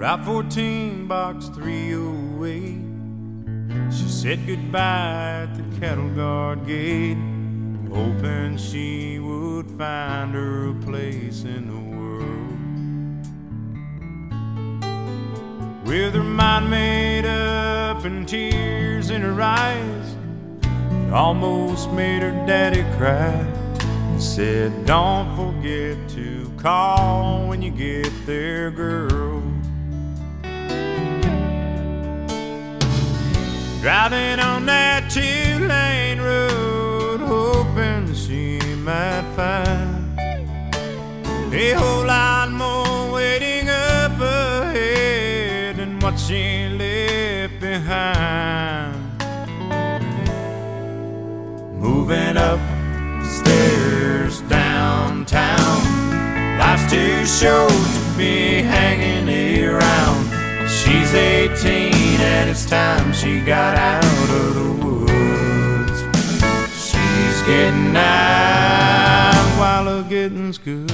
Route 14, box 308. She said goodbye at the cattle guard gate, hoping she would find her a place in the world. With her mind made up and tears in her eyes, it almost made her daddy cry. He said, "Don't forget to call when you get there, girl." Driving on that 2-lane road, hoping she might find a whole lot more waiting up ahead than what she left behind. Moving up the stairs downtown, life's too short to be hanging around. She's 18 and it's time she got out of the woods. She's getting out while the getting's good.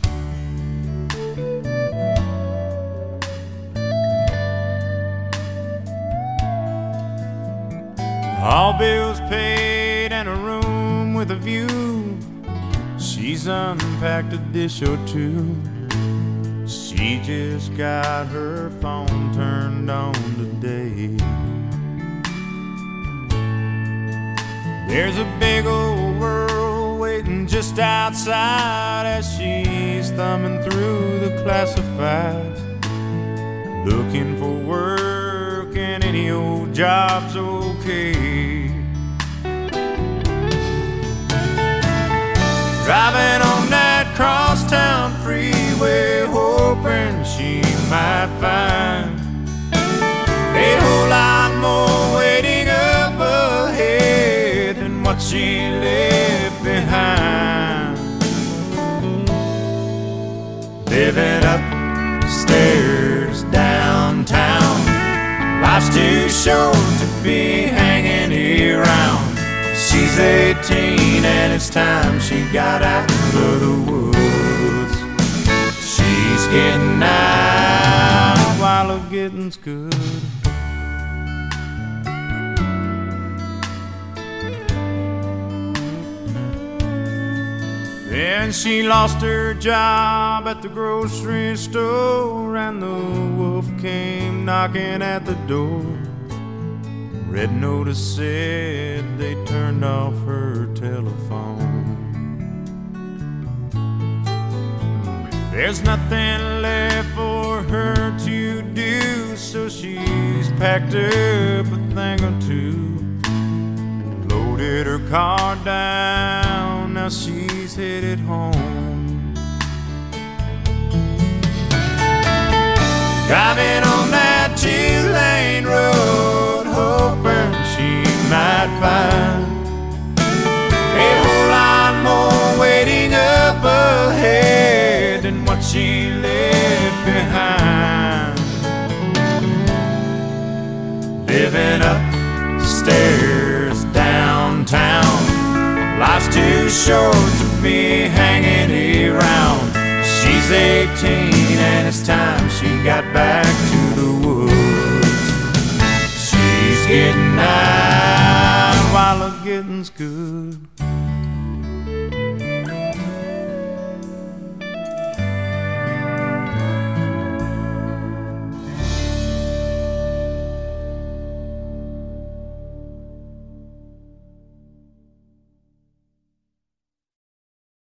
All bills paid and a room with a view. She's unpacked a dish or two. She just got her phone turned on today. There's a big old world waiting just outside as she's thumbing through the classifieds, looking for work, and any old job's okay. Driving on that crosstown freeway, hoping she might find a whole lot more waiting up ahead than what she left behind. Living upstairs downtown, life's too short to be hanging around. She's 18 and it's time she got out of the woods. She's getting out while the getting's good. Then she lost her job at the grocery store, and the wolf came knocking at the door. Red notice said they turned off her telephone. There's nothing left for her to do, so she's packed up a thing or two, loaded her car down, now she's headed home. Driving on that 2-lane road, hoping she might find a whole lot more waiting up ahead than what she left behind. Living upstairs downtown, life's too short to be hanging around. She's 18 and it's time she got back to the woods. She's getting out while the getting's good.